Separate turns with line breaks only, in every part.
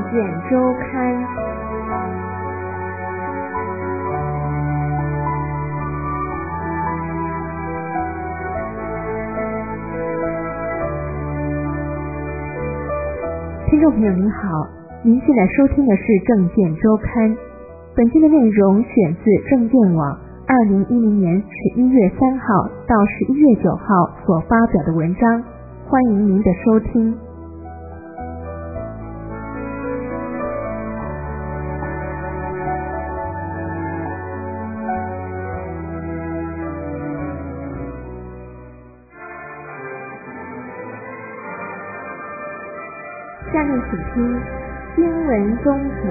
见周刊。听众朋友您好，您现在收听的是政见周刊。本期的内容选自政见网2010年11月3号到11月9号所发表的文章，欢迎您的收听。下面请听新闻综合。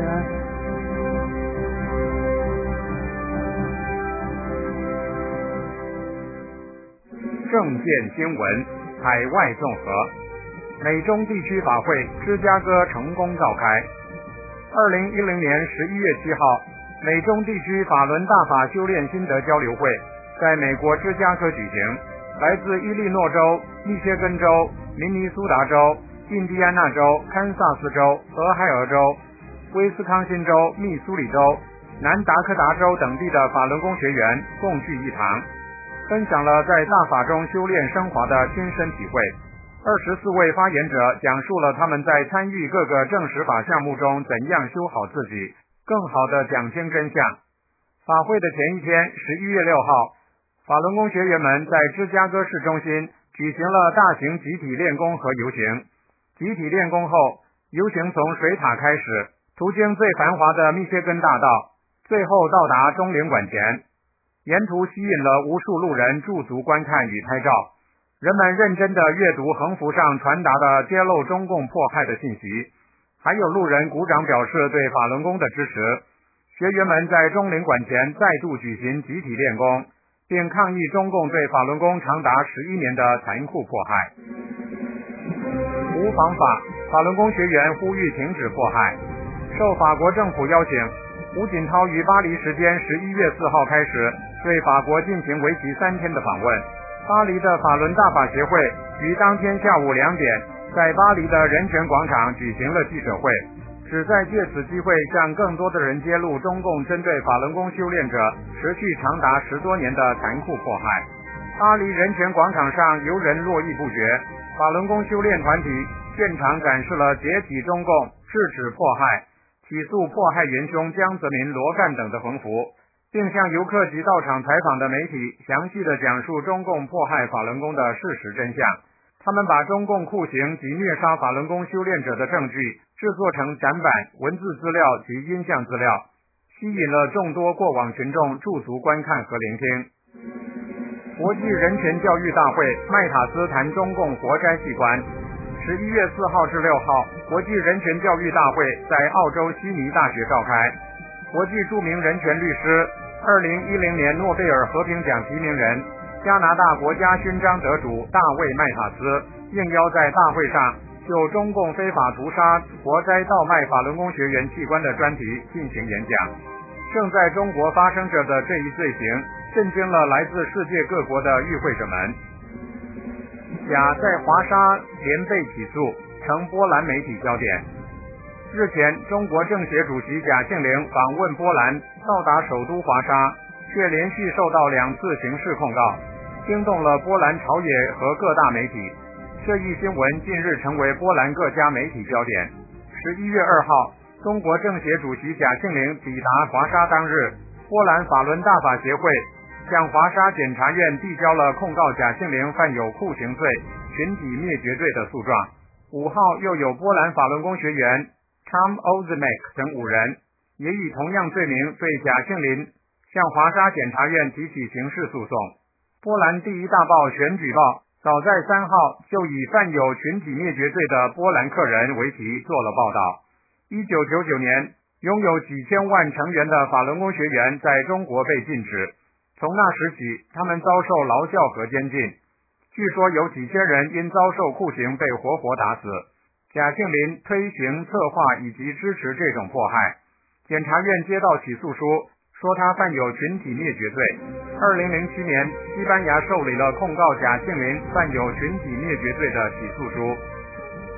政见新闻，海外综合。美中地区法会芝加哥成功召开。2010年11月7号，美中地区法轮大法修炼心得交流会在美国芝加哥举行，来自伊利诺州、密歇根州、明尼苏达州、印第安纳州、堪萨斯州、俄亥俄州、威斯康辛州、密苏里州、南达科达州等地的法轮功学员共聚一堂，分享了在大法中修炼升华的亲身体会。24位发言者讲述了他们在参与各个正实法项目中怎样修好自己，更好地讲清真相。法会的前一天11月6号，法轮功学员们在芝加哥市中心举行了大型集体练功和游行。集体练功后，游行从水塔开始，途经最繁华的密歇根大道，最后到达中领馆前。沿途吸引了无数路人驻足观看与拍照，人们认真地阅读横幅上传达的揭露中共迫害的信息，还有路人鼓掌表示对法轮功的支持。学员们在中领馆前再度举行集体练功，并抗议中共对法轮功长达11年的残酷迫害。无妨法，法轮功学员呼吁停止迫害。受法国政府邀请，胡锦涛于巴黎时间11月4号开始对法国进行为期3天的访问。巴黎的法轮大法协会于当天下午2点在巴黎的人权广场举行了记者会，旨在借此机会向更多的人揭露中共针对法轮功修炼者持续长达10多年的残酷迫害。巴黎人权广场上游人络绎不绝，法轮功修炼团体现场展示了解体中共、制止迫害、起诉迫害元凶江泽民、罗干等的横幅，并向游客及到场采访的媒体详细地讲述中共迫害法轮功的事实真相。他们把中共酷刑及虐杀法轮功修炼者的证据制作成展板、文字资料及音像资料，吸引了众多过往群众驻足观看和聆听。国际人权教育大会麦塔斯谈中共活摘器官。11月4号至6号，国际人权教育大会在澳洲悉尼大学召开。国际著名人权律师、2010年诺贝尔和平奖提名人、加拿大国家勋章得主大卫麦塔斯应邀在大会上就中共非法屠杀、活摘盗卖法轮功学员器官的专题进行演讲。正在中国发生着的这一罪行震惊了来自世界各国的与会者们。甲在华沙连被起诉，成波兰媒体焦点。日前，中国政协主席贾庆林访问波兰，到达首都华沙，却连续受到2次刑事控告，惊动了波兰朝野和各大媒体。这一新闻近日成为波兰各家媒体焦点。11月2号，中国政协主席贾庆林抵达华沙当日，波兰法轮大法协会向华沙检察院递交了控告贾庆林犯有酷刑罪、群体灭绝罪的诉状。5号又有波兰法轮功学员 Tom Ozimek 等5人也以同样罪名对贾庆林向华沙检察院提起刑事诉讼。波兰第一大报选举报早在3号就以犯有群体灭绝罪的波兰客人为题做了报道。1999年，拥有几千万成员的法轮功学员在中国被禁止，从那时起，他们遭受劳教和监禁。据说有几千人因遭受酷刑被活活打死。贾庆林推行、策划以及支持这种迫害。检察院接到起诉书，说他犯有群体灭绝罪。2007年，西班牙受理了控告贾庆林犯有群体灭绝罪的起诉书。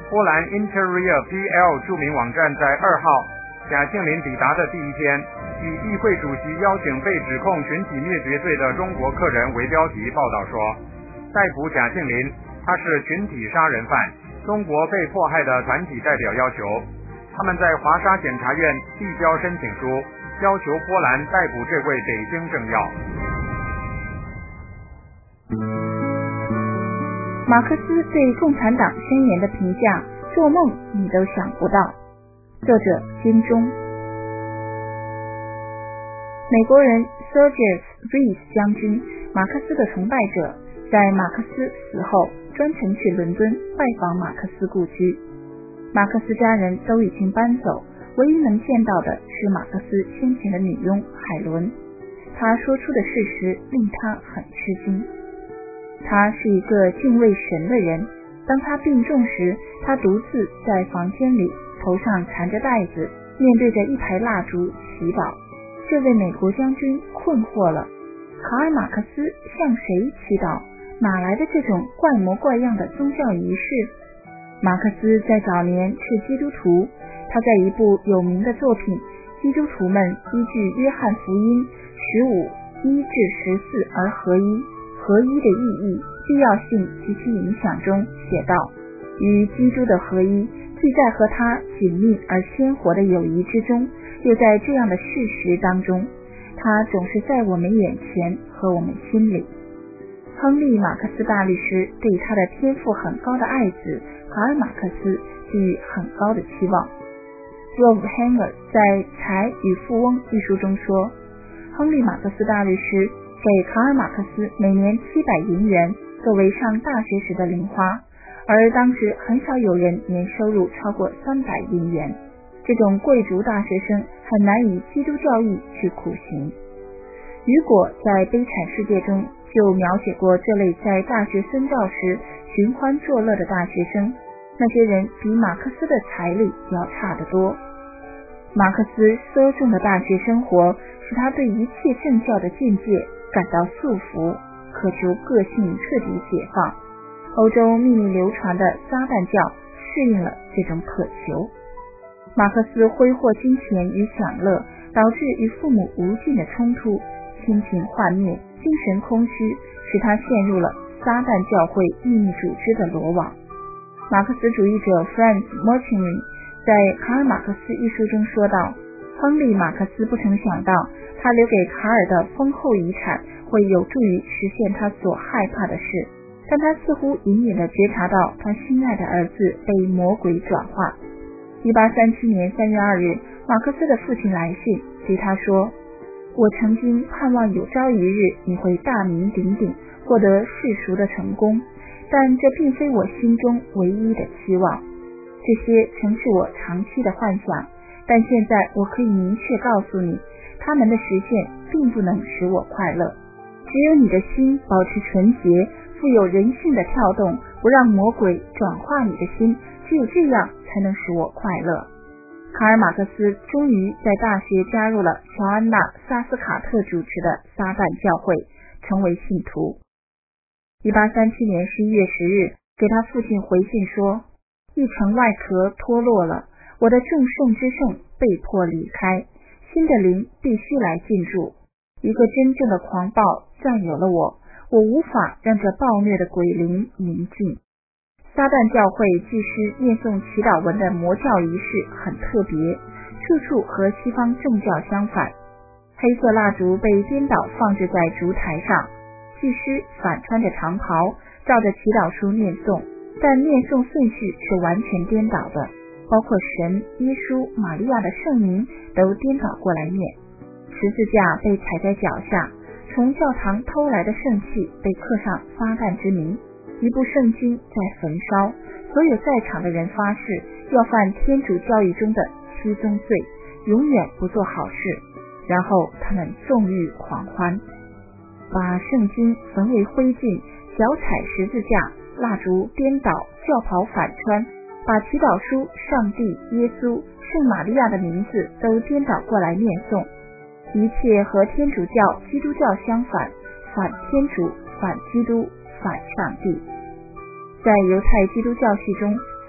波兰 Interior BL 著名网站在2号贾庆林抵达的第一天，以议会主席邀请被指控群体灭绝罪的中国客人为标题报道说，逮捕贾庆林，他是群体杀人犯，中国被迫害的团体代表要求他们在华沙检察院递交申请书，要求波兰逮捕这位北京政要。
马克思对共产党宣言的评价，做梦你都想不到。作者金钟。美国人 Sergei Rees 将军，马克思的崇拜者，在马克思死后专程去伦敦拜访马克思故居。马克思家人都已经搬走，唯一能见到的是马克思先前的女佣海伦。他说出的事实令他很吃惊。他是一个敬畏神的人，当他病重时，他独自在房间里，头上缠着带子，面对着一排蜡烛祈祷。这位美国将军困惑了，卡尔马克思向谁祈祷？哪来的这种怪模怪样的宗教仪式？马克思在早年是基督徒，他在一部有名的作品《基督徒们依据约翰福音15:1-14而合一，合一的意义、必要性及其影响》中写道，与基督的合一既在和他紧密而鲜活的友谊之中，又在这样的事实当中，他总是在我们眼前和我们心里。亨利·马克思大律师对他的天赋很高的爱子卡尔·马克思寄予很高的期望。Rob Hanger 在《财与富翁》一书中说，亨利·马克思大律师给卡尔·马克思每年700银元作为上大学时的零花，而当时很少有人年收入超过300银元。这种贵族大学生很难以基督教义去苦行。雨果在《悲惨世界》中就描写过这类在大学深造时寻欢作乐的大学生，那些人比马克思的财力要差得多。马克思奢重的大学生活使他对一切政教的境界感到束缚，渴求个性彻底解放。欧洲秘密流传的撒旦教适应了这种渴求。马克思挥霍金钱与享乐，导致与父母无尽的冲突，亲情幻灭，精神空虚，使他陷入了撒旦教会秘密组织的罗网。马克思主义者 Franz Martin 在《卡尔马克思》一书中说道，亨利·马克思不曾想到他留给卡尔的丰厚遗产会有助于实现他所害怕的事，但他似乎隐隐地觉察到他心爱的儿子被魔鬼转化。1837年3月2日，马克思的父亲来信对他说，我曾经盼望有朝一日你会大名鼎鼎，获得世俗的成功，但这并非我心中唯一的期望。这些曾是我长期的幻想，但现在我可以明确告诉你，他们的实现并不能使我快乐。只有你的心保持纯洁，富有人性的跳动，不让魔鬼转化你的心，只有这样才能使我快乐。卡尔马克思终于在大学加入了乔安娜·萨斯卡特主持的撒旦教会，成为信徒。1837年11月10日，给他父亲回信说，一层外壳脱落了，我的众圣之圣被迫离开，新的灵必须来进驻。一个真正的狂暴占有了我，我无法让这暴虐的鬼灵宁静。撒旦教会祭司念诵祈祷文的魔教仪式很特别，处处和西方正教相反。黑色蜡烛被颠倒放置在烛台上，祭司反穿着长袍，照着祈祷书念诵，但念诵顺序是完全颠倒的，包括神、耶稣、玛利亚的圣名都颠倒过来念。十字架被踩在脚下，从教堂偷来的圣器被刻上撒旦之名，一部圣经在焚烧，所有在场的人发誓要犯天主教义中的7宗罪，永远不做好事，然后他们纵欲狂欢，把圣经焚为灰烬，脚踩十字架，蜡烛颠倒，教袍反穿，把祈祷书、上帝、耶稣、圣玛利亚的名字都颠倒过来念诵，一切和天主教、基督教相反，反天主，反基督，反上帝。在犹太基督教系中，撒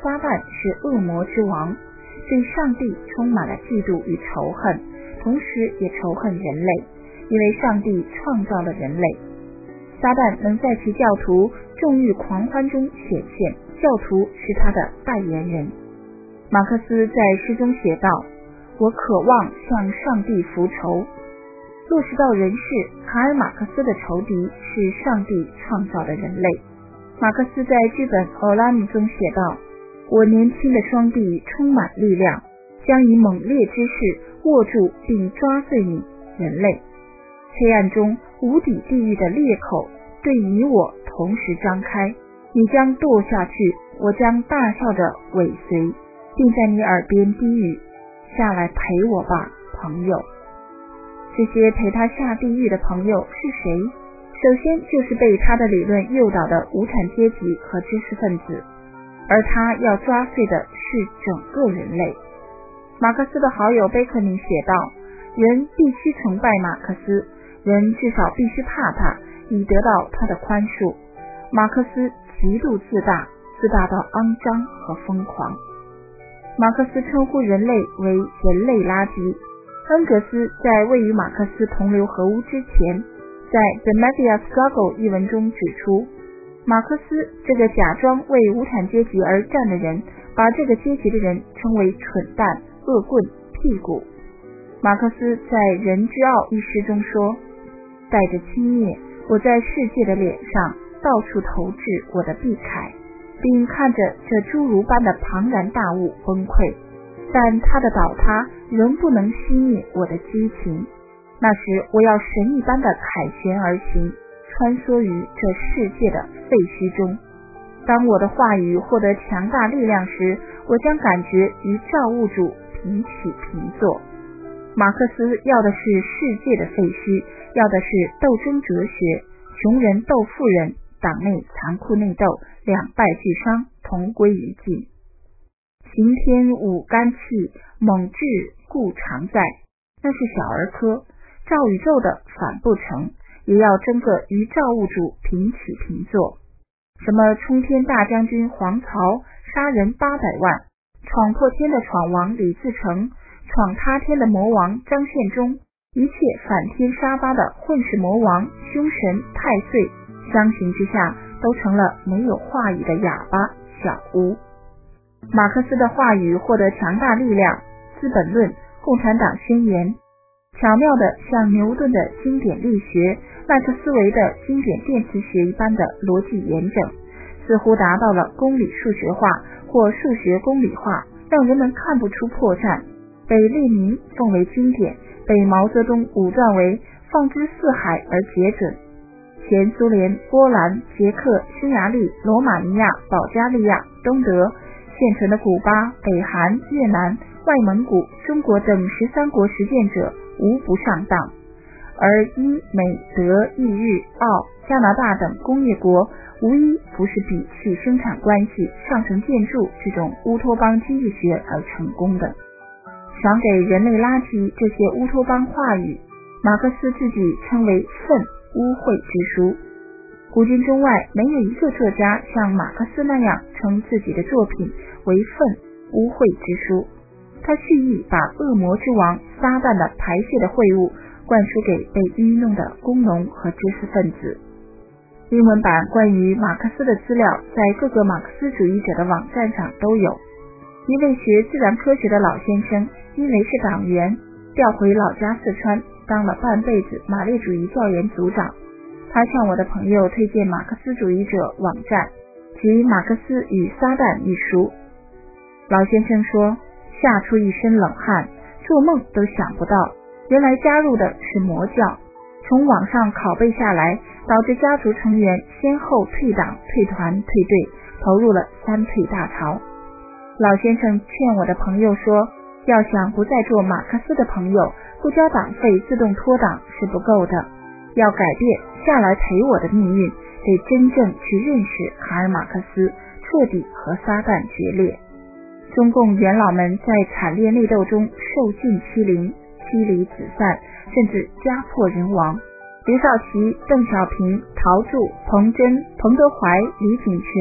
撒旦是恶魔之王，对上帝充满了嫉妒与仇恨，同时也仇恨人类，因为上帝创造了人类。撒旦能在其教徒纵欲狂欢中显现，教徒是他的代言人。马克思在诗中写道，我渴望向上帝复仇。落实到人世，卡尔马克思的仇敌是上帝创造的人类。马克思在剧本《奥拉姆》中写道，我年轻的双臂充满力量，将以猛烈之势握住并抓碎你人类。黑暗中无底地狱的裂口对你我同时张开，你将堕下去，我将大笑着尾随，并在你耳边低语，下来陪我吧，朋友。这些陪他下地狱的朋友是谁？首先就是被他的理论诱导的无产阶级和知识分子，而他要抓碎的是整个人类。马克思的好友贝克宁写道，人必须崇拜马克思，人至少必须怕他，以得到他的宽恕。马克思极度自大，自大到肮脏和疯狂。马克思称呼人类为人类垃圾。恩格斯在未与马克思同流合污之前，在 The Media Struggle 一文中指出，马克思这个假装为无产阶级而战的人，把这个阶级的人称为蠢蛋、恶棍、屁股。马克思在《人之傲》一诗中说，带着轻蔑，我在世界的脸上到处投掷我的臂铠，并看着这侏儒般的庞然大物崩溃，但它的倒塌仍不能熄灭我的激情。那时我要神一般的凯旋而行，穿梭于这世界的废墟中。当我的话语获得强大力量时，我将感觉与造物主平起平坐。马克思要的是世界的废墟，要的是斗争哲学，穷人斗富人，党内残酷内斗，两败俱伤，同归于尽。刑天舞肝气，猛志固常在，那是小儿科。造宇宙的反不成，也要争个与造物主平起平坐。什么冲天大将军黄巢，杀人800万，闯破天的闯王李自成，闯塌天的魔王张献忠，一切反天杀伐的混世魔王凶神太岁，相形之下都成了没有话语的哑巴小巫。马克思的话语获得强大力量，资本论、共产党宣言，巧妙的像牛顿的经典力学、麦克斯韦的经典电磁学一般的逻辑严整，似乎达到了公理数学化或数学公理化，让人们看不出破绽，被列宁奉为经典，被毛泽东武断为放之四海而皆准。前苏联、波兰、捷克、匈牙利、罗马尼亚、保加利亚、东德，现存的古巴、北韩、越南、外蒙古、中国等13国实践者无不上当，而英、美、德、意、日、澳、加拿大等工业国无一不是比起生产关系、上层建筑这种乌托邦经济学而成功的。赏给人类垃圾这些乌托邦话语，马克思自己称为粪污秽之书。古今中外没有一个作家像马克思那样称自己的作品为粪污秽之书。他蓄意把恶魔之王撒旦的排泄的秽物灌输给被愚弄的工农和知识分子。英文版关于马克思的资料在各个马克思主义者的网站上都有。一位学自然科学的老先生因为是党员，调回老家四川，当了半辈子马列主义教研组长。他向我的朋友推荐马克思主义者网站及《马克思与撒旦》一书。老先生说，吓出一身冷汗，做梦都想不到，原来加入的是魔教。从网上拷贝下来，导致家族成员先后退党、退团、退队，投入了3退大潮。老先生劝我的朋友说，要想不再做马克思的朋友，不交党费自动脱党是不够的，要改变下来陪我的命运，得真正去认识卡尔马克思，彻底和撒旦决裂。中共元老们在惨烈内斗中受尽欺凌，妻离子散，甚至家破人亡。刘少奇、邓小平、陶铸、彭真、彭德怀、李井泉、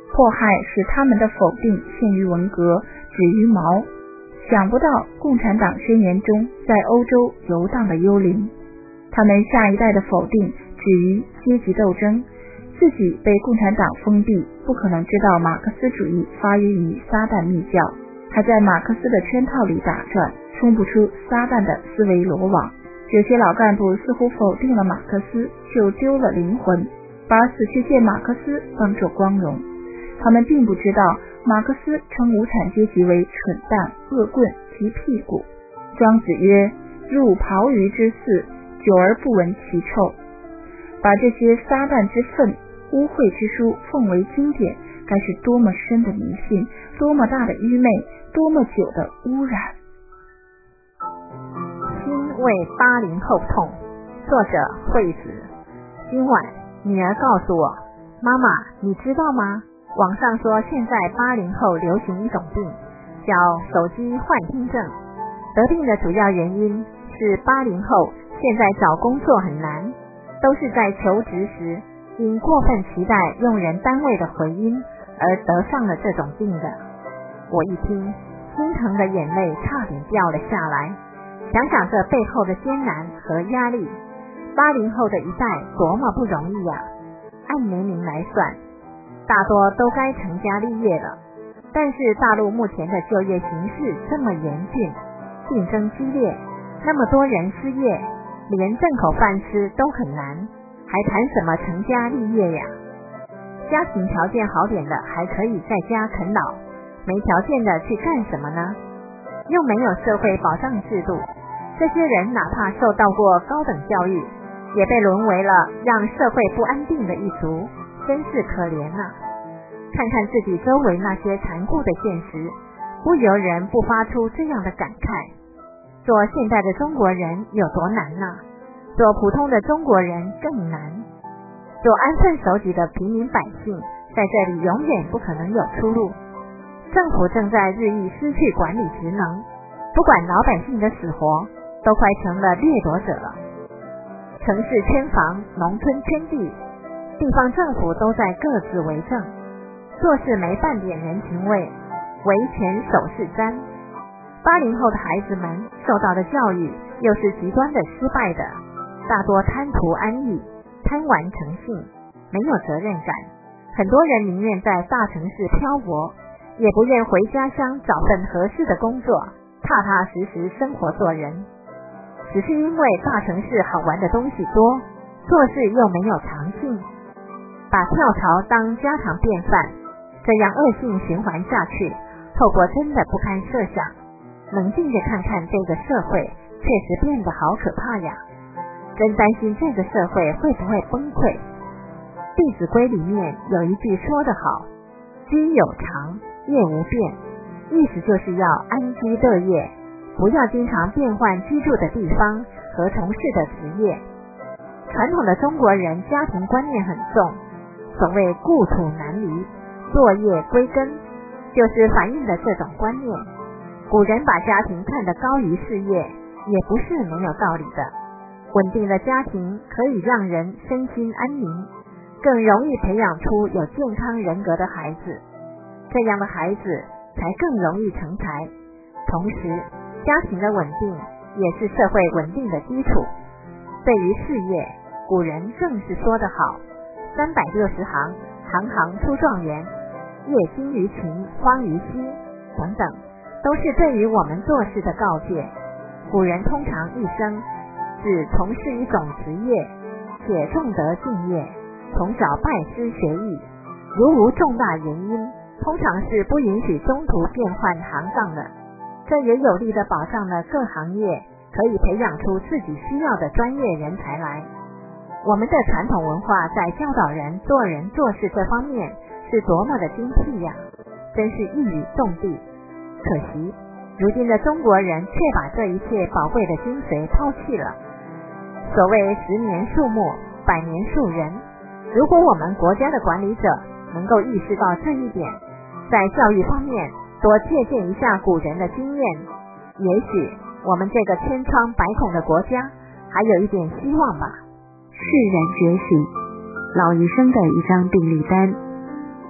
迫害使他们的否定限于文革，止于毛。想不到共产党宣言中在欧洲游荡的幽灵，他们下一代的否定止于阶级斗争，自己被共产党封闭，不可能知道马克思主义发源于撒旦密教，还在马克思的圈套里打转，冲不出撒旦的思维罗网。有些老干部似乎否定了马克思，就丢了灵魂，把死去见马克思当作光荣。他们并不知道马克思称无产阶级为蠢蛋、恶棍、提屁股。庄子曰：入庖鱼之肆，久而不闻其臭。把这些撒旦之粪、污秽之书奉为经典，该是多么深的迷信，多么大的愚昧，多么久的污染。
心为80后痛。作者惠子。今晚女儿告诉我，妈妈，你知道吗？网上说现在80后流行一种病，叫手机幻听症。得病的主要原因是80后现在找工作很难，都是在求职时因过分期待用人单位的回音而得上了这种病的。我一听，心疼的眼泪差点掉了下来。想想这背后的艰难和压力，80后的一代多么不容易啊！按年龄来算，大多都该成家立业了，但是大陆目前的就业形势这么严峻，竞争激烈，那么多人失业，连挣口饭吃都很难，还谈什么成家立业呀？家庭条件好点的还可以在家啃老，没条件的去干什么呢？又没有社会保障制度，这些人哪怕受到过高等教育，也被沦为了让社会不安定的一族，真是可怜啊！看看自己周围那些残酷的现实，不由人不发出这样的感慨。做现代的中国人有多难呢？做普通的中国人更难。做安分守己的平民百姓，在这里永远不可能有出路。政府正在日益失去管理职能，不管老百姓的死活，都快成了掠夺者了。城市圈房，农村圈地，地方政府都在各自为政，做事没半点人情味，唯权守势瞻。80后的孩子们受到的教育又是极端的失败的，大多贪图安逸，贪玩成性，没有责任感。很多人宁愿在大城市漂泊，也不愿回家乡找份合适的工作，踏踏实实生活做人。只是因为大城市好玩的东西多，做事又没有长性，把跳槽当家常便饭，这样恶性循环下去，后果真的不堪设想。冷静地看看这个社会，确实变得好可怕呀！真担心这个社会会不会崩溃。弟子规里面有一句说得好，居有常，业无变，意思就是要安居乐业，不要经常变换居住的地方和从事的职业。传统的中国人家庭观念很重，所谓故土难离，落叶归根，就是反映的这种观念。古人把家庭看得高于事业，也不是没有道理的。稳定的家庭可以让人身心安宁，更容易培养出有健康人格的孩子，这样的孩子才更容易成才。同时，家庭的稳定也是社会稳定的基础。对于事业，古人更是说得好，360行，行行出状元，业精于勤，荒于嬉等等，都是对于我们做事的告诫。古人通常一生只从事一种职业，且重德敬业，从小拜师学艺，如无重大原因，通常是不允许中途变换行当的。这也有力地保障了各行业可以培养出自己需要的专业人才来。我们的传统文化在教导人做人做事这方面是多么的精辟呀，真是一语中的。可惜如今的中国人却把这一切宝贵的精髓抛弃了。所谓10年树木，100年树人，如果我们国家的管理者能够意识到这一点，在教育方面多借鉴一下古人的经验，也许我们这个千疮百孔的国家还有一点希望吧。
释然觉醒，老医生的一张病历单。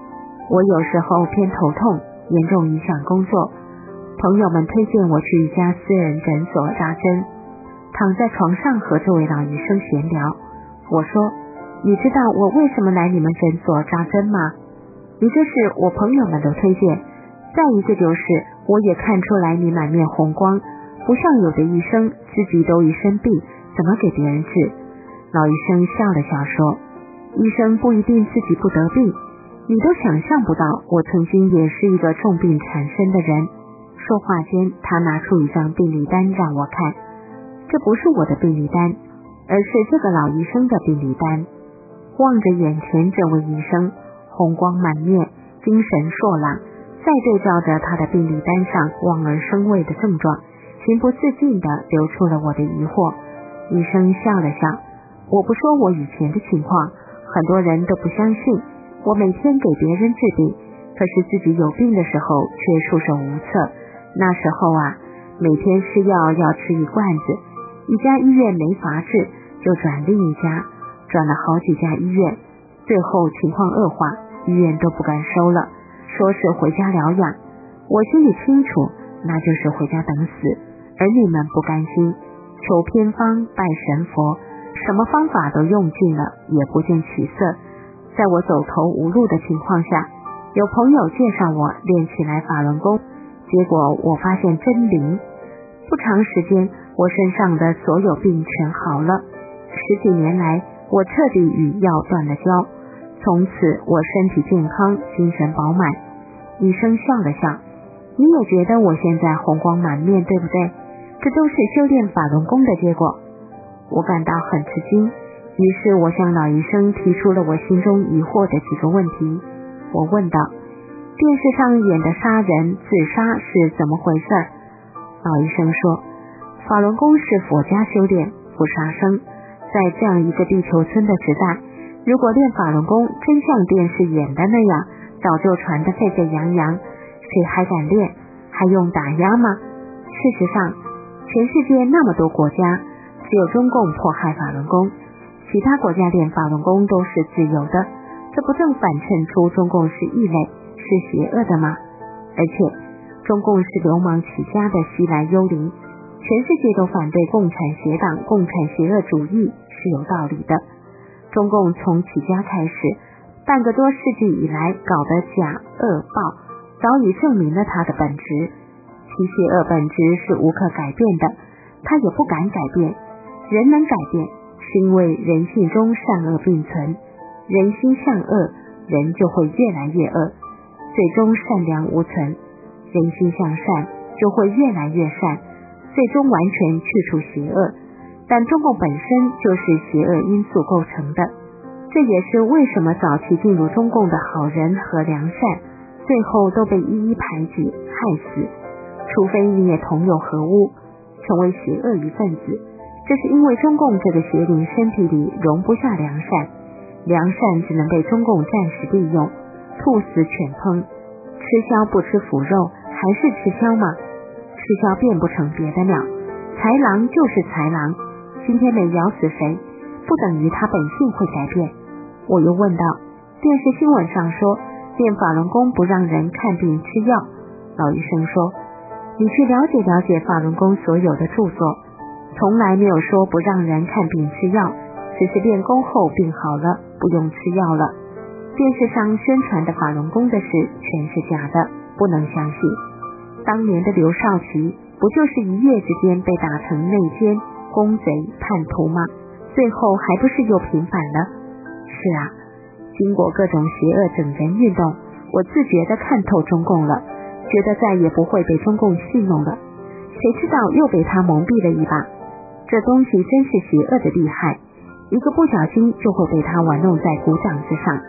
我有时候偏头痛，严重影响工作。朋友们推荐我去一家私人诊所扎针，躺在床上和这位老医生闲聊。我说，你知道我为什么来你们诊所扎针吗？一个是我朋友们的推荐，再一个就是我也看出来你满面红光，不像有的医生自己都一身病，怎么给别人治？老医生笑了笑说，医生不一定自己不得病，你都想象不到我曾经也是一个重病缠身的人。说话间，他拿出一张病历单让我看，这不是我的病历单，而是这个老医生的病历单。望着眼前这位医生，红光满面，精神硕朗，再对照着他的病历单上望而生畏的症状，情不自禁地流出了我的疑惑。医生笑了笑，我不说我以前的情况，很多人都不相信，我每天给别人治病，可是自己有病的时候却束手无策。那时候啊，每天吃药要吃一罐子，一家医院没法治，就转另一家，转了好几家医院，最后情况恶化，医院都不敢收了，说是回家疗养。我心里清楚，那就是回家等死，而你们不甘心，求偏方拜神佛，什么方法都用尽了，也不见起色。在我走投无路的情况下，有朋友介绍我练起来法轮功，结果我发现真灵，不长时间我身上的所有病全好了。10几年来，我彻底与药断了交，从此我身体健康，精神饱满。医生笑了笑，你也觉得我现在红光满面，对不对？这都是修炼法轮功的结果。我感到很吃惊，于是我向老医生提出了我心中疑惑的几个问题。我问道，电视上演的杀人自杀是怎么回事？老医生说，法轮功是佛家修炼，不杀生。在这样一个地球村的时代，如果练法轮功真像电视演的那样，早就传得沸沸扬扬，谁还敢练？还用打压吗？事实上，全世界那么多国家，只有中共迫害法轮功，其他国家练法轮功都是自由的，这不正反衬出中共是异类，是邪恶的吗？而且中共是流氓起家的西来幽灵，全世界都反对共产邪党、共产邪恶主义是有道理的。中共从起家开始，半个多世纪以来搞的假恶暴，早已证明了它的本质。其邪恶本质是无可改变的，它也不敢改变。人能改变，是因为人性中善恶并存，人心向恶，人就会越来越恶，最终善良无存；人心向善，就会越来越善，最终完全去除邪恶。但中共本身就是邪恶因素构成的，这也是为什么早期进入中共的好人和良善，最后都被一一排挤害死，除非你也同有合污，成为邪恶一份子。这是因为中共这个邪灵身体里容不下良善，良善只能被中共暂时利用，兔死犬烹。吃枭不吃腐肉，还是吃枭吗？吃枭变不成别的鸟，豺狼就是豺狼，今天没咬死谁，不等于他本性会改变。我又问道，电视新闻上说练法轮功不让人看病吃药，老医生说，你去了解了解法轮功所有的著作，从来没有说不让人看病吃药，只是练功后病好了，不用吃药了。电视上宣传的法轮功的事全是假的，不能相信。当年的刘少奇不就是一夜之间被打成内奸、公贼、叛徒吗？最后还不是又平反了？是啊，经过各种邪恶整人运动，我自觉地看透中共了，觉得再也不会被中共戏弄了。谁知道又被他蒙蔽了一把，这东西真是邪恶的厉害，一个不小心就会被他玩弄在股掌之上。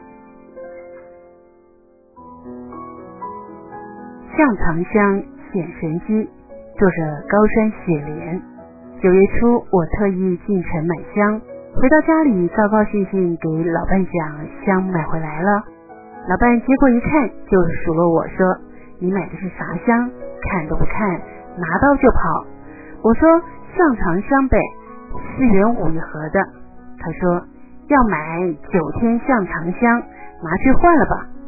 向长香显神机，作者高山雪莲。9月初，我特意进城买香，回到家里高高兴兴给老伴讲香买回来了。老伴接过一看，就数落我说，你买的是啥香？看都不看，拿刀就跑。我说向长香呗，4元5一盒的。他说要买9天向长香，拿去换了吧。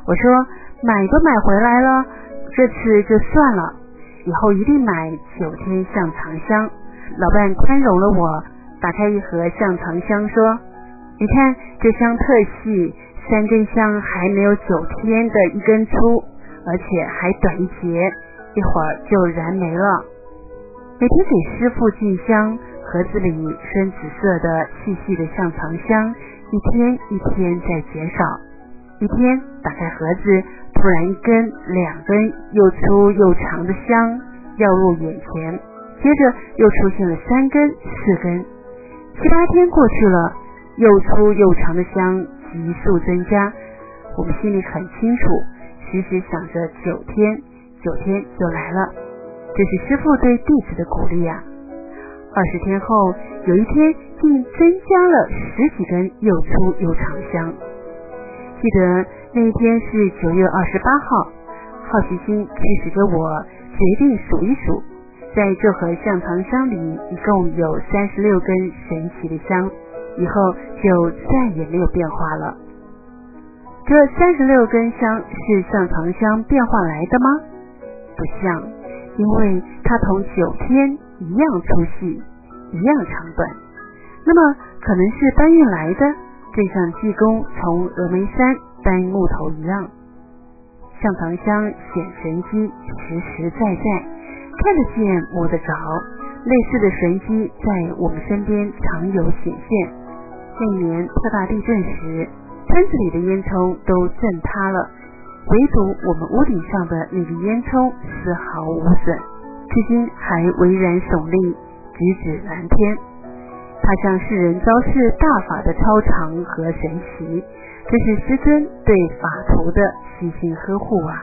我说买都买回来了，这次就算了，以后一定买9天象藏香。老伴宽容了我，打开一盒象藏香说，你看这香特细，3根香还没有9天的1根粗，而且还短一截，一会儿就燃没了。每天给师父进香，盒子里深紫色的细细的象藏香一天一天在减少。一天打开盒子，突然1根、2根又粗又长的香耀入眼前，接着又出现了3根、4根。7、8天过去了，又粗又长的香急速增加。我们心里很清楚，时时想着9天就来了，这是师父对弟子的鼓励啊。20天后，有一天竟增加了10几根又粗又长香。记得那一天是9月28号，好奇心驱使着我决定数一数，在这盒象藏香里一共有36根神奇的香，以后就再也没有变化了。这36根香是象藏香变化来的吗？不像，因为它同9天一样粗细，一样长短。那么可能是搬运来的，就像济公从峨眉山搬木头一样。象藏香显神机，实实在在，看得见摸得着，类似的神机在我们身边常有显现。那年特大地震时，村子里的烟囱都震塌了，唯独我们屋顶上的那个烟囱丝毫无损，至今还巍然耸立，直指蓝天。它向世人昭示大法的超常和神奇，这是师尊对法徒的细心呵护啊。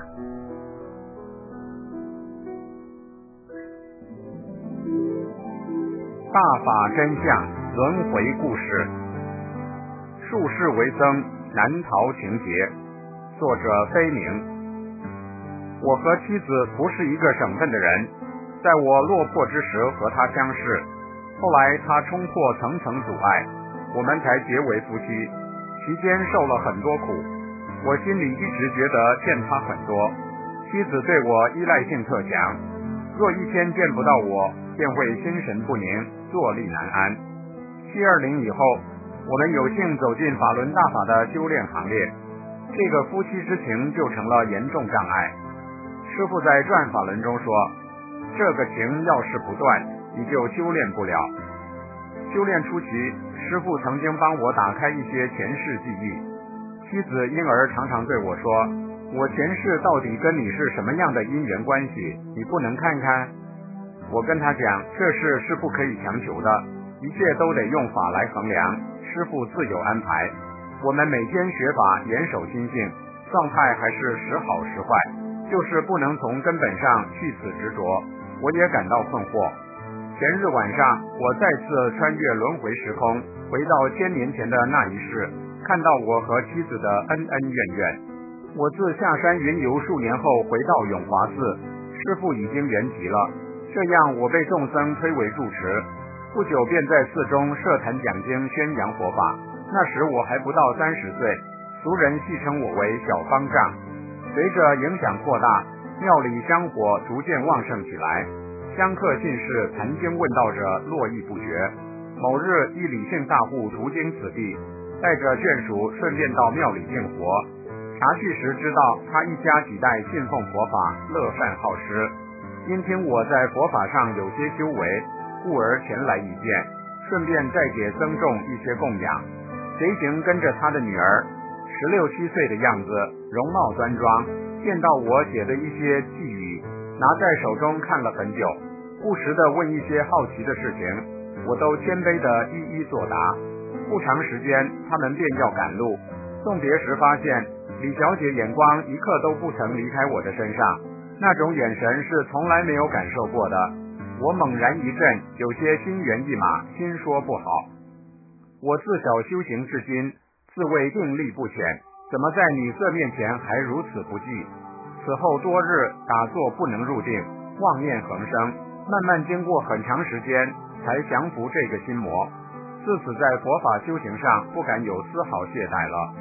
大法真相轮回故事，术士为僧难逃情劫，作者非名。我和妻子不是一个省份的人，在我落魄之时和他相识，后来他冲破层层阻碍，我们才结为夫妻，期间受了很多苦，我心里一直觉得欠他很多。妻子对我依赖性特强，若一天见不到我，便会心神不宁，坐立难安。720以后，我们有幸走进法轮大法的修炼行列，这个夫妻之情就成了严重障碍。师父在转法轮中说，这个情要是不断，你就修炼不了。修炼初期，师父曾经帮我打开一些前世记忆，妻子因而常常对我说，我前世到底跟你是什么样的因缘关系，你不能看看？我跟他讲，这事是不可以强求的，一切都得用法来衡量，师父自有安排。我们每天学法，严守心性，状态还是时好时坏，就是不能从根本上去此执着。我也感到困惑。前日晚上，我再次穿越轮回时空，回到1000年前的那一世，看到我和妻子的恩恩怨怨。我自下山云游数年后回到永华寺，师父已经圆寂了，这样我被众僧推为住持，不久便在寺中设坛讲经，宣扬佛法。那时我还不到30岁，俗人戏称我为小方丈。随着影响扩大，庙里香火逐渐旺盛起来，香客进士谈经问道者络绎不绝。某日，一李姓大户途经此地，带着眷属顺便到庙里敬佛。查叙时知道他一家几代信奉佛法，乐善好施，因听我在佛法上有些修为，故而前来一见，顺便再给僧众一些供养。随行跟着他的女儿，16、17岁的样子，容貌端庄，见到我写的一些寄语，拿在手中看了很久，不时地问一些好奇的事情，我都谦卑地一一作答。不长时间，他们便要赶路，送别时发现李小姐眼光一刻都不曾离开我的身上，那种眼神是从来没有感受过的。我猛然一震，有些心猿意马，心说不好。我自小修行至今，自谓定力不浅，怎么在女色面前还如此不济？此后多日打坐不能入定，妄念横生，慢慢经过很长时间，才降服这个心魔。自此在佛法修行上不敢有丝毫懈怠了。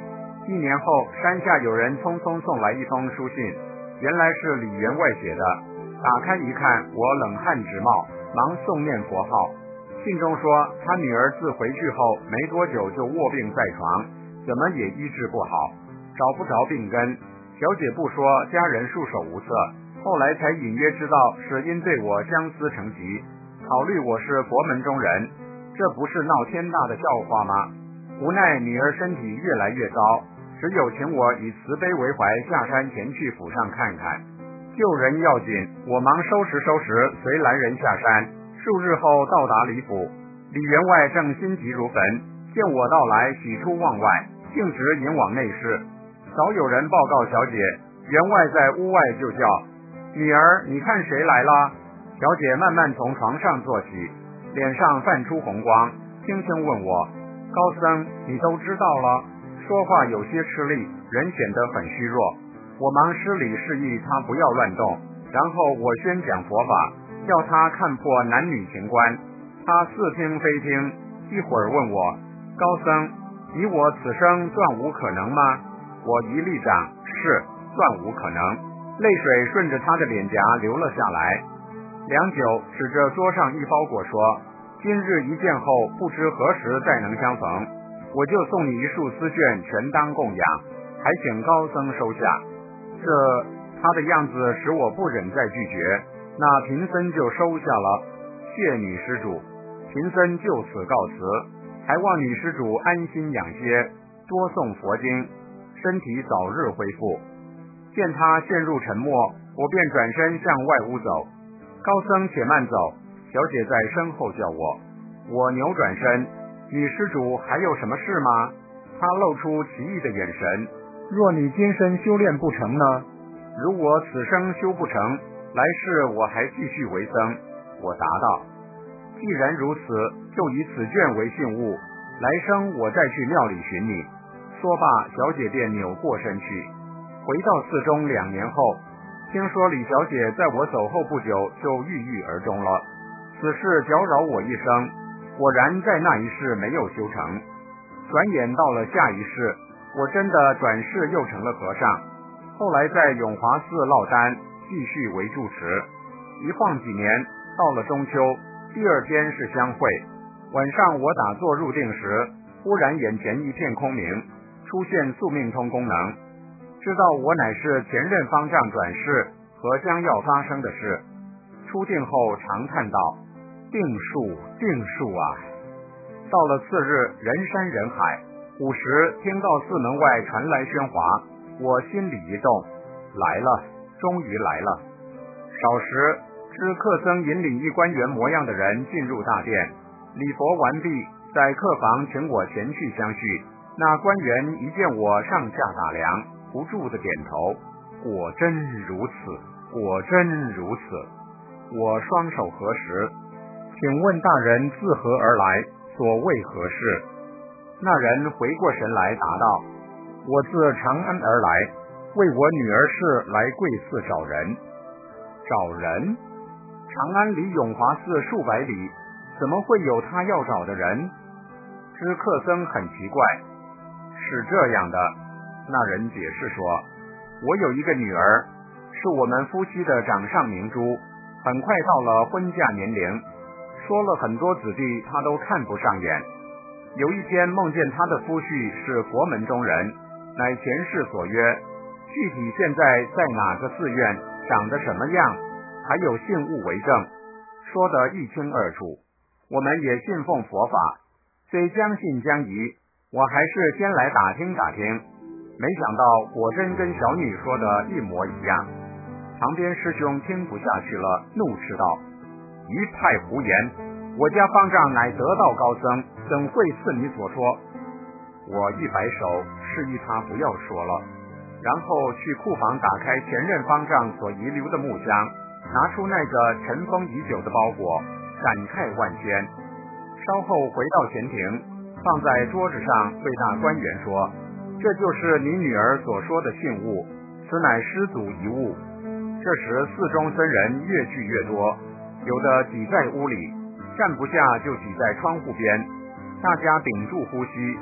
1年后，山下有人匆匆送来一封书信，原来是李员外写的。打开一看，我冷汗直冒，忙诵念佛号。信中说，他女儿自回去后没多久就卧病在床，怎么也医治不好，找不着病根。小姐不说，家人束手无策，后来才隐约知道是因对我相思成疾，考虑我是佛门中人，这不是闹天大的笑话吗？无奈女儿身体越来越糟，只有请我以慈悲为怀下山前去府上看看。救人要紧，我忙收拾收拾，随来人下山。数日后到达李府，李员外正心急如焚，见我到来，喜出望外，径直引往内室。早有人报告小姐，员外在屋外就叫：女儿，你看谁来了？小姐慢慢从床上坐起，脸上泛出红光，轻轻问我：高僧，你都知道了？说话有些吃力，人显得很虚弱。我忙施礼示意他不要乱动，然后我宣讲佛法，要他看破男女情观。他似听非听，一会儿问我：高僧，你我此生断无可能吗？我一立掌：是，断无可能。泪水顺着他的脸颊流了下来。良久，指着桌上一包裹说：今日一见后，不知何时再能相逢，我就送你一束丝绢，全当供养，还请高僧收下。他的样子使我不忍再拒绝，那贫僧就收下了，谢女施主。贫僧就此告辞，还望女施主安心养歇，多诵佛经，身体早日恢复。见他陷入沉默，我便转身向外屋走。高僧且慢走，小姐在身后叫我。我扭转身，女施主还有什么事吗？她露出奇异的眼神。若你今生修炼不成呢？如我此生修不成，来世我还继续为僧。我答道：既然如此，就以此卷为信物，来生我再去庙里寻你。说罢，小姐便扭过身去。回到寺中2年后，听说李小姐在我走后不久就郁郁而终了。此事搅扰我一生，果然在那一世没有修成。转眼到了下一世，我真的转世又成了和尚。后来在永华寺落单，继续为住持。一晃几年，到了中秋，第2天是香会。晚上我打坐入定时，忽然眼前一片空明，出现宿命通功能，知道我乃是前任方丈转世和将要发生的事。出定后长叹道：定数，定数啊！到了次日，人山人海。午时，听到寺门外传来喧哗，我心里一动，来了，终于来了。少时，知客僧引领一官员模样的人进入大殿，礼佛完毕，在客房请我前去相叙。那官员一见我上下打量，不住地点头，果真如此，果真如此。我双手合十，请问大人自何而来，所谓何事？那人回过神来答道：我自长安而来，为我女儿事来贵寺找人。找人？长安离永华寺数百里，怎么会有他要找的人？知客僧很奇怪。是这样的，那人解释说，我有一个女儿，是我们夫妻的掌上明珠，很快到了婚嫁年龄，说了很多子弟，他都看不上眼。有一天梦见他的夫婿是佛门中人，乃前世所约，具体现在在哪个寺院，长得什么样，还有信物为证，说得一清二楚。我们也信奉佛法，虽将信将疑，我还是先来打听打听。没想到果真跟小女说的一模一样。旁边师兄听不下去了，怒斥道：一派胡言！我家方丈乃得道高僧，怎会似你所说？我一摆手，示意他不要说了，然后去库房打开前任方丈所遗留的木箱，拿出那个尘封已久的包裹，感慨万千。稍后回到前庭，放在桌子上，对那官员说：这就是你女儿所说的信物，此乃师祖遗物。这时寺中僧人越聚越多，有的挤在屋里，站不下就挤在窗户边，大家屏住呼吸。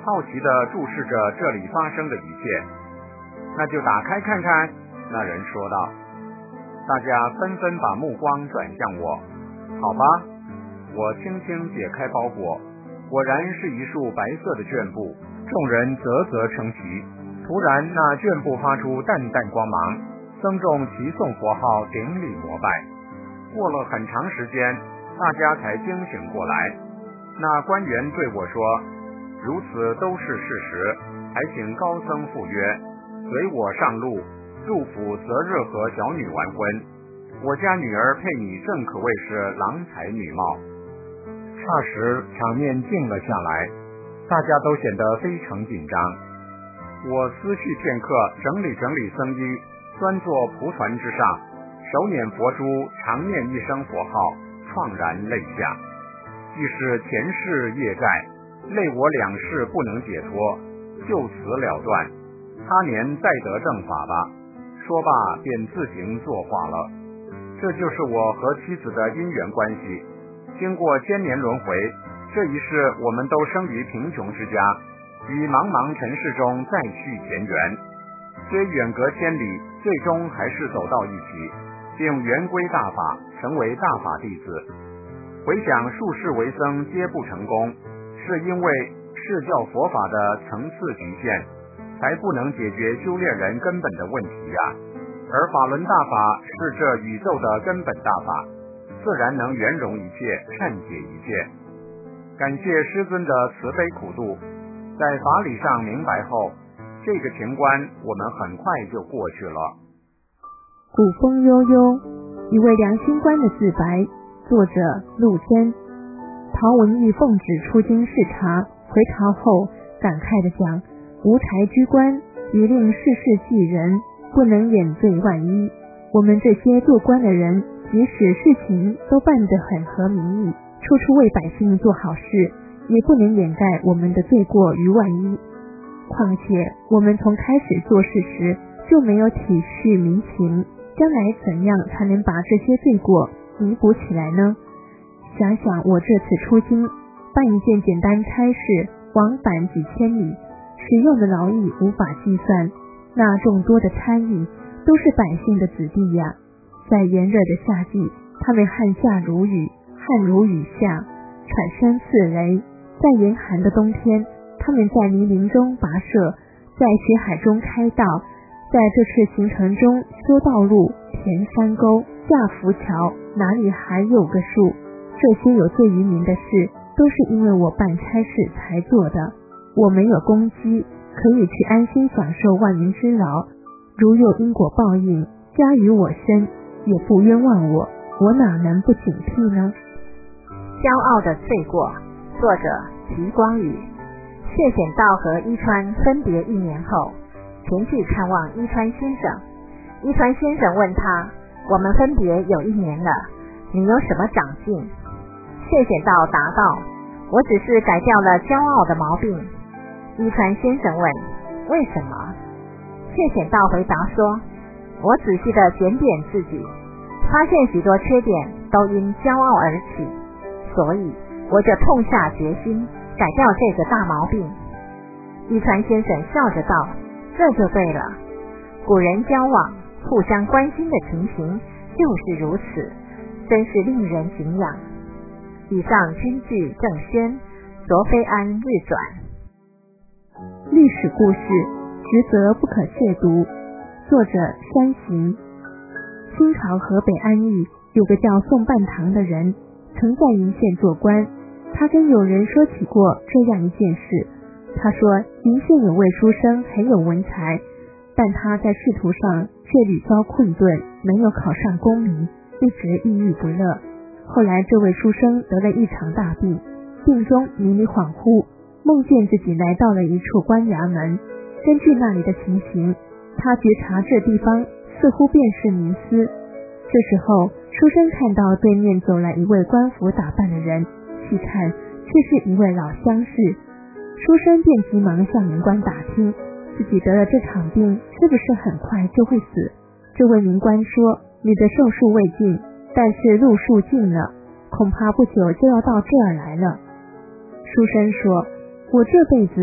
好奇地注视着这里发生的一切。那就打开看看，那人说道。大家纷纷把目光转向我。好吧，我轻轻解开包裹，果然是一束白色的绢布，众人啧啧称奇。突然那绢布发出淡淡光芒，僧众齐诵佛号，顶礼膜拜。过了很长时间，大家才惊醒过来。那官员对我说，如此都是事实，还请高僧赴约，随我上路，入府择日和小女完婚。我家女儿配你正可谓是郎才女貌。霎时场面静了下来，大家都显得非常紧张。我思绪片刻，整理整理僧衣，端坐蒲团之上，手捻佛珠，长念一声佛号，怆然泪下。既是前世业债，累我两世不能解脱，就此了断，他年再得正法吧。说罢便自行作画了。这就是我和妻子的因缘关系。经过千年轮回，这一世我们都生于贫穷之家，于茫茫尘世中再续前缘，虽远隔千里，最终还是走到一起，并圆归大法，成为大法弟子。回想数世为僧皆不成功，是因为释教佛法的层次局限，才不能解决修炼人根本的问题呀。而法轮大法是这宇宙的根本大法，自然能圆融一切，善解一切。感谢师尊的慈悲苦度，在法理上明白后，这个情关我们很快就过去了。
古风悠悠，一位良心观的自白，作者陆贞。陶文义奉旨出京视察，回朝后感慨地讲，无才居官，一令世事济人，不能掩罪万一。我们这些做官的人，即使事情都办得很合民意，处处为百姓做好事，也不能掩盖我们的罪过于万一。况且我们从开始做事时就没有体恤民情，将来怎样才能把这些罪过弥补起来呢？想想我这次出京，办一件简单差事，往返几千里，使用的劳役无法计算，那众多的参与都是百姓的子弟呀。在炎热的夏季，他们汗下如雨，汗如雨下，喘声刺雷；在严寒的冬天，他们在泥泞中跋涉，在雪海中开道，在这次行程中修道路、填山沟、架浮桥，哪里还有个数？这些有罪于民的事，都是因为我办差事才做的。我没有功绩，可以去安心享受万民之劳，如有因果报应加于我身，也不冤枉我，我哪能不警惕呢？
骄傲的罪过，作者齐光宇。谢显道和伊川分别1年后，前去看望伊川先生。伊川先生问他，我们分别有1年了，你有什么长进？谢显道答道，我只是改掉了骄傲的毛病。伊川先生问，为什么？谢显道回答说，我仔细地检点自己，发现许多缺点都因骄傲而起，所以我就痛下决心改掉这个大毛病。伊川先生笑着道，这就对了，古人交往互相关心的情形就是如此，真是令人敬仰。以上均据郑轩、卓飞安日转。
历史故事，实则不可亵渎。作者山行。清朝河北安邑有个叫宋半堂的人，曾在鄞县做官。他跟友人说起过这样一件事。他说，鄞县有位书生很有文才，但他在仕途上却屡遭困顿，没有考上功名，一直郁郁不乐。后来这位书生得了一场大病，病中迷迷恍惚，梦见自己来到了一处官衙门。根据那里的情形，他觉察这地方似乎便是冥司。这时候书生看到对面走来一位官服打扮的人，细看却是一位老乡士。书生便急忙向民官打听，自己得了这场病是不是很快就会死。这位民官说，你的寿数未尽，但是路数尽了，恐怕不久就要到这儿来了。书生说，我这辈子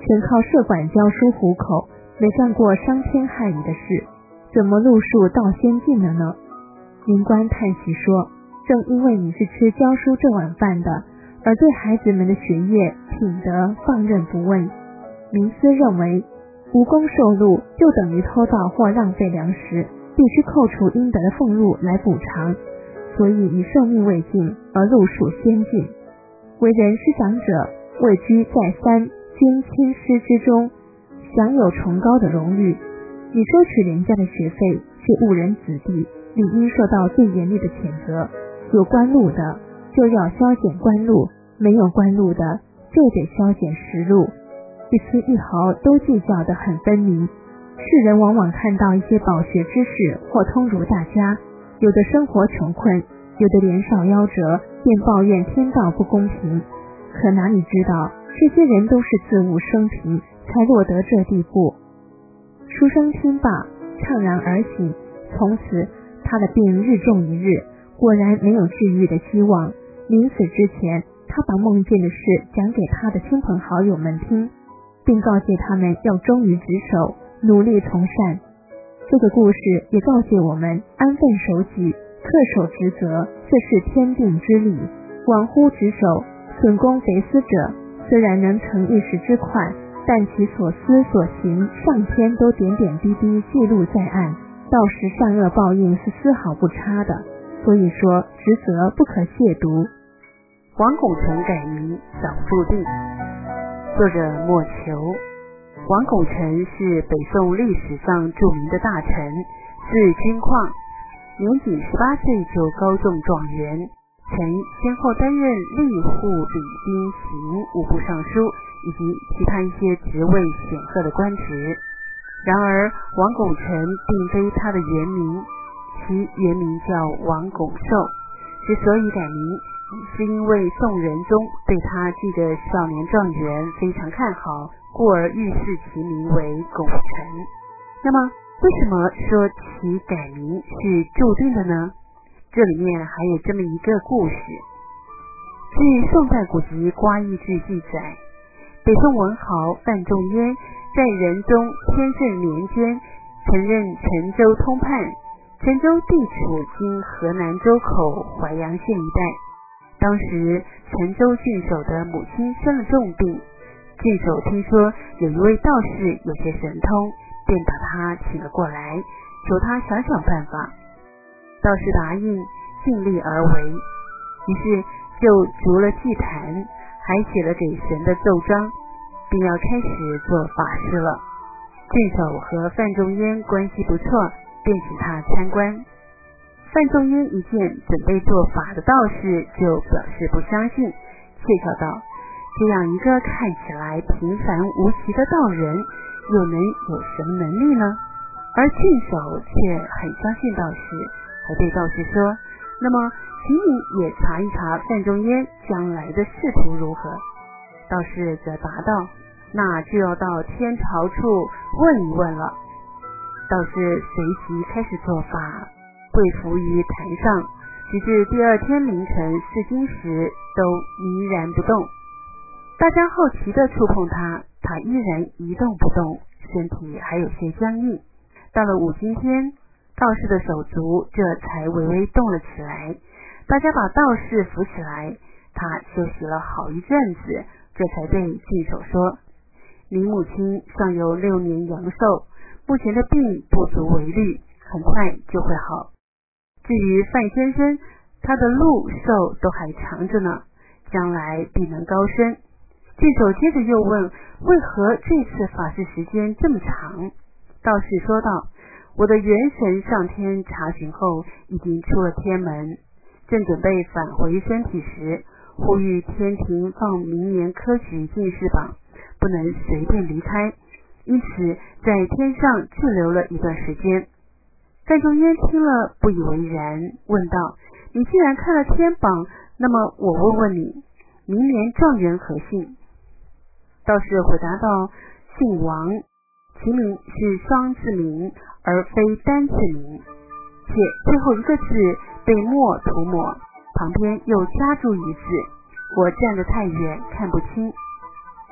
全靠社管教书糊口，没干过伤天害理的事，怎么路数倒先进了呢？灵官叹息说，正因为你是吃教书这碗饭的，而对孩子们的学业品德放任不问。冥思认为，无功受禄就等于偷盗或浪费粮食，必须扣除应得的俸禄来补偿，所以以寿命未尽而路数先进。为人师长者，位居在三军亲师之中，享有崇高的荣誉。你收取人家的学费，却误人子弟，理应受到最严厉的谴责。有官禄的就要削减官禄，没有官禄的就得削减实禄，一丝一毫都计较得很分明。世人往往看到一些饱学之士或通儒大家，有的生活穷困，有的年少夭折，便抱怨天道不公平。可哪里知道，这些人都是自悟生平，才落得这地步。书生听罢，怅然而醒，从此他的病日重一日，果然没有治愈的希望。临死之前，他把梦见的事讲给他的亲朋好友们听，并告诫他们要忠于职守，努力从善。这个故事也告诫我们安分守己，恪守职责，这是天定之理。罔乎职守，损公肥私者，虽然能成一时之快，但其所思所行，上天都点点滴滴记录在案，到时善恶报应是丝毫不差的。所以说，职责不可亵渎。
王拱辰改名小注定。作者莫求。王拱辰是北宋历史上著名的大臣，字君旷，年仅18岁就高中状元，曾先后担任吏户、礼兵刑5部尚书以及其他一些职位显赫的官职。然而王拱辰并非他的原名，其原名叫王拱寿，之所以改名，是因为宋仁宗对他记的少年状元非常看好，故而御赐其名为拱辰。那么为什么说其改名是注定的呢？这里面还有这么一个故事。据宋代古籍《瓜异志》记载，北宋文豪范仲淹在仁宗天顺年间曾任陈州通判，陈州地处今河南周口淮阳县一带。当时陈州郡守的母亲生了重病，郡守听说有一位道士有些神通，便把他请了过来，求他想想办法。道士答应，尽力而为，于是就筑了祭坛，还写了给神的奏章，并要开始做法事了。郡守和范仲淹关系不错，便请他参观。范仲淹一见准备做法的道士，就表示不相信，窃笑道：这样一个看起来平凡无奇的道人，又能有什么能力呢？而郡守却很相信道士，还对道士说：那么请你也查一查范仲淹将来的仕途如何。道士则答道：那就要到天朝处问一问了。道士随即开始做法，跪伏于坛上，直至第二天凌晨4更时都迷然不动。大家好奇地触碰他，他依然一动不动，身体还有些僵硬。到了5更天，道士的手足这才微微动了起来。大家把道士扶起来，他休息了好一阵子，这才对郡守说：您母亲尚有6年阳寿，目前的病不足为虑，很快就会好。至于范先生，他的禄寿都还长着呢，将来必能高升。郡守接着又问：为何这次法事时间这么长？道士说道：我的元神上天查询后，已经出了天门，正准备返回身体时，呼吁天庭放明年科举进士榜，不能随便离开，因此在天上滞留了一段时间。范仲淹听了不以为然，问道：你既然看了天榜，那么我问问你，明年状元何姓？道士回答道：姓王，其名是双字名，而非单字名，且最后一个字被墨涂抹，旁边又加注一字，我站得太远看不清。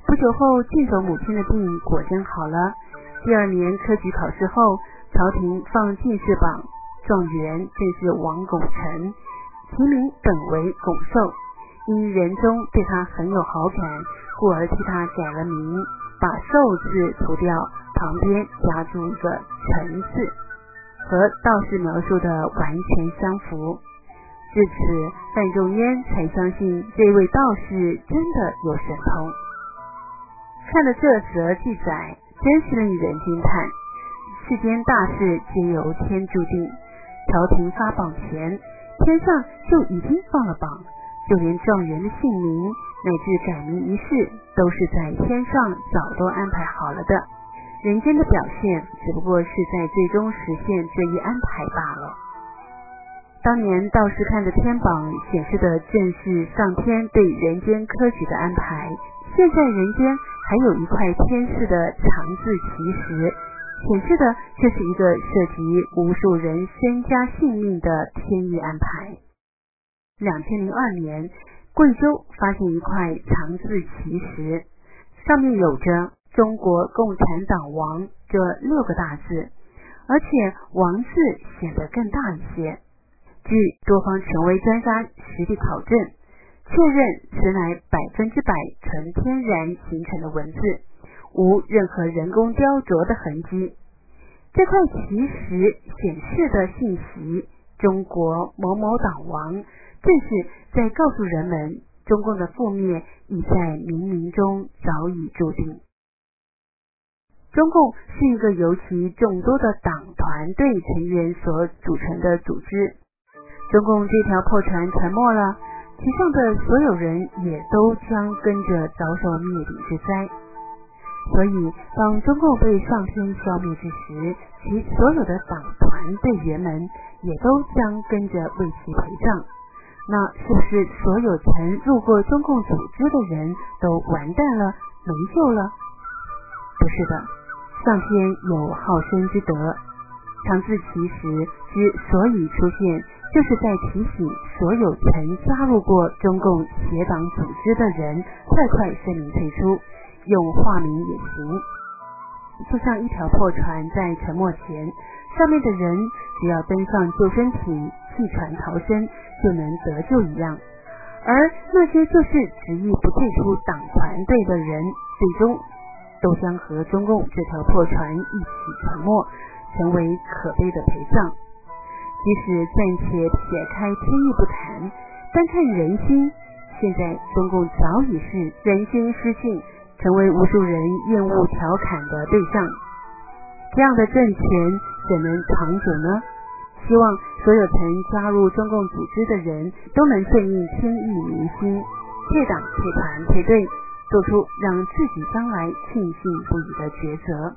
不久后，健走母亲的病果真好了。第2年科举考试后，朝廷放进士榜，状元正是王拱辰，其名本为拱寿。因仁宗对他很有好感，故而替他改了名，把寿字涂掉，旁边加注一个辰字，和道士描述的完全相符。至此，范仲淹才相信这位道士真的有神通。看了这则记载，真是令人惊叹。世间大事皆由天注定，朝廷发榜前，天上就已经放了榜，就连状元的姓名乃至改名仪式，都是在天上早都安排好了的。人间的表现只不过是在最终实现这一安排罢了。当年道士看的天榜显示的正是上天对人间科举的安排，现在人间还有一块天似的长字奇石，显示的就是一个涉及无数人身家性命的天意安排。2002年，贵州发现一块长字奇石，上面有着中国共产党王这6个大字，而且王字显得更大一些。据多方权威专家实地考证，确认此乃100%纯天然形成的文字，无任何人工雕琢的痕迹。这块奇石显示的信息，中国某某党王，正是在告诉人们，中共的覆灭已在冥冥中早已注定。中共是一个由其众多的党团队成员所组成的组织，中共这条破船沉没了，其上的所有人也都将跟着遭受灭顶之灾。所以当中共被上天消灭之时，其所有的党团队员们也都将跟着为其陪葬。那是不是所有曾入过中共组织的人都完蛋了，没救了？不是的，上天有好生之德，长字奇石之所以出现，就是在提醒所有曾加入过中共邪党组织的人快声明退出，用化名也行。就像一条破船在沉没前，上面的人只要登上救生艇弃船逃生就能得救一样，而那些就是执意不退出党团队的人，最终都将和中共这条破船一起沉没，成为可悲的陪葬。即使暂且撇开天意不谈，单看人心，现在中共早已是人心失信，成为无数人厌恶调侃的对象。这样的政权怎能长久呢？希望所有曾加入中共组织的人都能顺应天意民心，退党退团退队，做出让自己将来庆幸不已的抉择。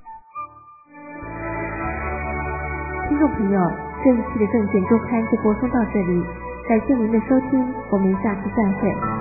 听众朋友，这一期的证券周刊就播送到这里，感谢您的收听，我们下期再会。